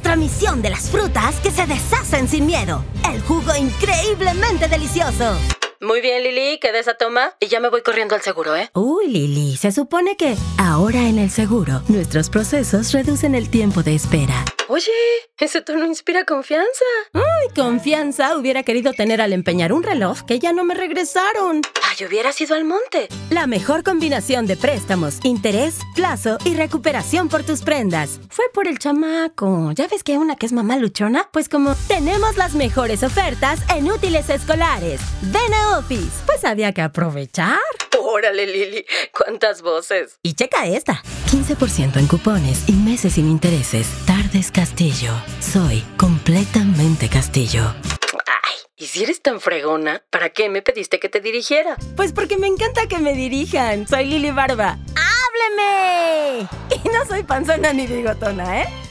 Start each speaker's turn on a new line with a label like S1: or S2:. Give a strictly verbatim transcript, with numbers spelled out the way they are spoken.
S1: otra misión de las frutas que se deshacen sin miedo. El jugo increíblemente delicioso.
S2: Muy bien, Lili, queda esa toma y ya me voy corriendo al seguro, ¿eh?
S3: Uy, Lili, se supone que ahora en el seguro, nuestros procesos reducen el tiempo de espera.
S2: Oye, ese tono inspira confianza.
S3: Uy, confianza. Hubiera querido tener al empeñar un reloj que ya no me regresaron.
S2: Ay, hubieras ido al monte.
S3: La mejor combinación de préstamos, interés, plazo y recuperación por tus prendas. Fue por el chamaco. ¿Ya ves que una que es mamá luchona? Pues como tenemos las mejores ofertas en útiles escolares. Ven a Office. Pues había que aprovechar.
S2: Órale, Lili, cuántas voces.
S3: Y checa esta. quince por ciento en cupones y meses sin intereses. Tardes Castillo. Soy completamente Castillo.
S2: Ay, ¿y si eres tan fregona? ¿Para qué me pediste que te dirigiera?
S3: Pues porque me encanta que me dirijan. Soy Lili Barba. ¡Hábleme! Y no soy panzona ni bigotona, ¿eh?